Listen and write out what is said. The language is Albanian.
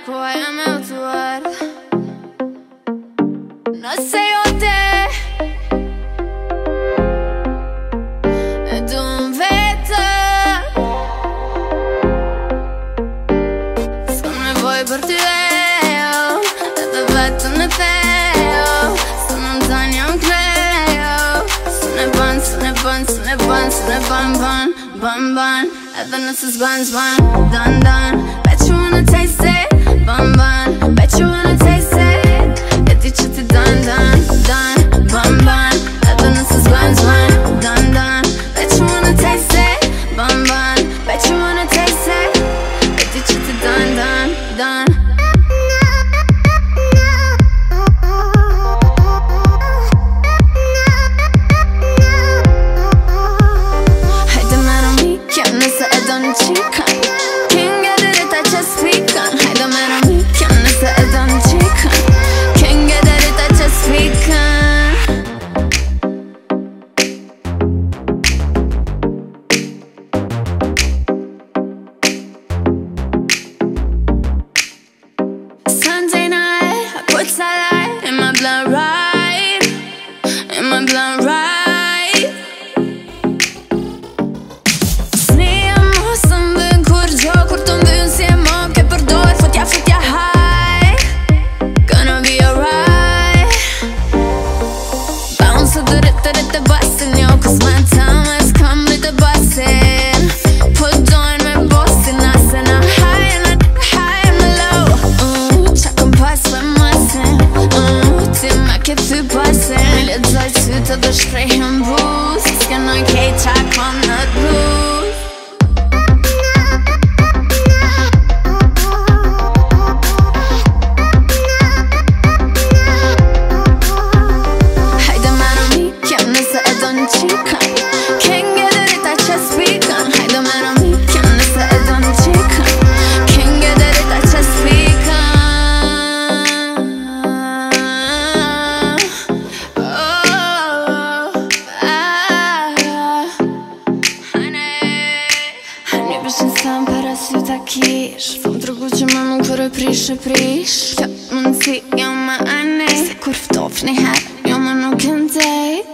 ku jam e udhëzuar. Nëse jo te e dum vetëm, s'kam nevoj për ty edhe vetëm në theo. Së në ndan jam kleo, së ne ban, së ne ban, së ne ban, së ne ban, ban, ban, ban. Edhe nëse s'ban, s'ban, dan, dan. Bet you wanna taste it, ban, ban. Bet you wanna taste it, e di që ti dan, dan, dan, ban, ban. Edhe nëse s'ban, s'ban, dan, dan. Bet you wanna taste it, ban, ban. Bet you wanna taste it, e di që ti dan, dan, dan. Can't get it if I just speak on. Hajde me në mi, kjem nëse e do në qikën. Can't get it if I just speak on. Sunday night, I put satellite in my blood right, in my blood right. Kur të mbynë si e më ke përdoj, futja, futja, high. Gonna be alright. Bounce të rrit e basin, jo, cause my time has come with the basin. Put down me bosin, nasin, a high and a low. Qa kom pas me masin, ti me ke thy pasin. Mi ledzoj sytë dhe shkrejhën bus, s'kenoj kej qa kom në t'bus. Can't get it if I just speak on. Hajde me në mi, kjem nëse e do në qikën. Can't get it if I just speak on. Hani bëshin s'kam para sy ta kish. Thom tregu që me më kërë prish e prish. Kjo mundësi jo më anej, se kur ftof një herë jo më nuk ndej.